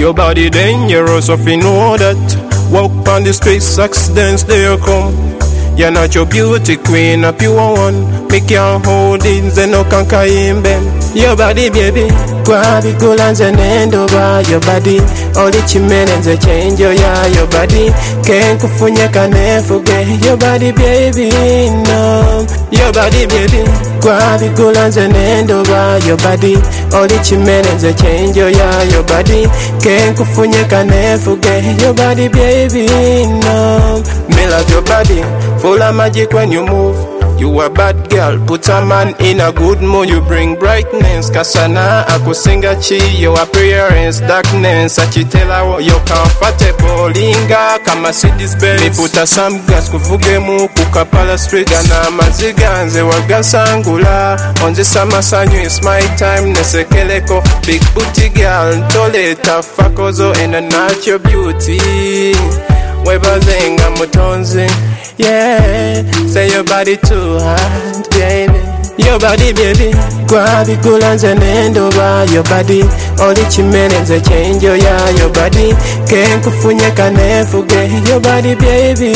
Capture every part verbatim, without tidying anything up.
Your body dangerous, if you know that. Walk on the streets, accidents, they come. You're not your beauty queen, a pure one. Me can't hold it, they no conquer him, ben. Your body, baby, grab it, cool and end over your body. All the chimenez, they change your, yeah, your body. Can't kufunya, can't forget your body, baby, no. Your body, baby, grab it, cool and end over your body. All the chimenez, they change your, yeah, your body. Can't kufunya, can't forget your body, baby, no. Me love your body, full of magic when you move. You a bad girl, put a man in a good mood. You bring brightness, kasana akusinga chi. Your appearance, darkness, achitela you're comfortable. Linga, kama see this bed. Me put a some gas, kuvugemu, kukapala street. Gana maziganze, wagasangula. On the summer sun, it's my time, nesekeleko. Big booty girl, toleta, fakozo, and a natural beauty. Webazenga mutonzi, yeah. Say your body too hot, baby. Your body, baby, grab it, cool and end over your body. All the chimenez, they change your, yeah, your body. Can't kufunya, can't forget your body, baby,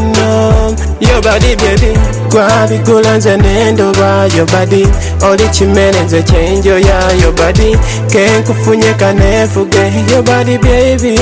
no. Your body, baby, grab it, cool and end over your body. All the chimenez, they change your, yeah, your body. Can't kufunya, can't forget your body, baby,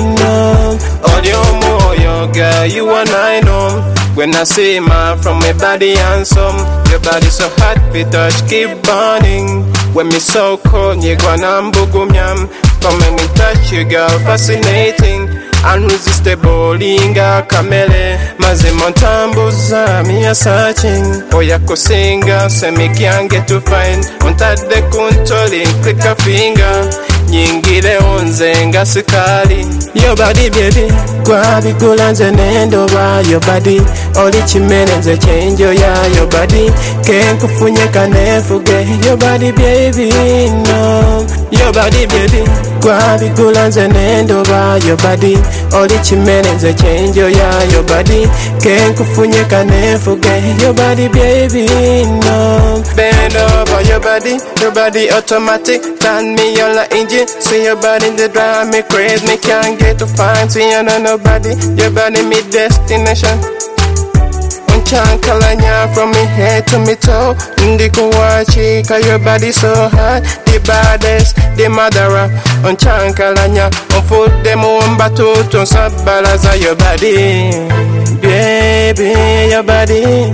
no. All your more, your girl, you and I know. When I see man from my body handsome, your body so hot, we touch keep burning. When me so cold, you gonna mbugumyam. Come and me touch you, girl, fascinating, unresistible. Inga kamele, mazimontambuza, me a searching. Oya kusinga, say me can't get to find. Untade kuntoli, click a finger. Nyingile onzenga sikali. Your body, baby, grab it, cool and end over your body. All the chimenez, they change your, yeah, your body. Can't kufunya, can't forget your body, baby, no. Your body, baby, grab it, cool and end over your body. All the chimenez, they change your, yeah, your body. Can't kufunya, can't forget your body, baby, no. Bend over your body, your body automatic. Turn me on like engine. See your body, they drive me crazy. Me can't get to find, see you know nobody. Your body, me destination. Unchankalanya from me head to me toe. Ndiko wachi, cause your body so hot. The baddest, the murderer. Unchankalanya, unfold them on batu to sabalaza your body. Baby, your body.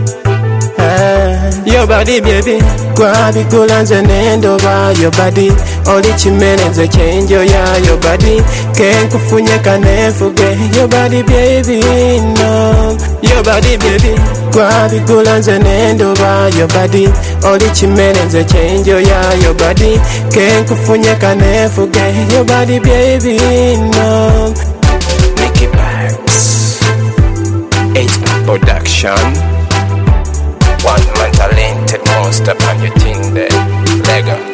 Ah, your body, baby, grab it, cool and end over your body. All the chimenez, they change your, yeah, your body. Can't kufunya, can't forget your body, baby, no. Your body, baby, grab it, cool and end over your body. All the chimenez, they change your, yeah, your body. Can't kufunya, can't forget your body, baby, no. Mickey Parks, H Production. One man talented monster on your thing there. Lego.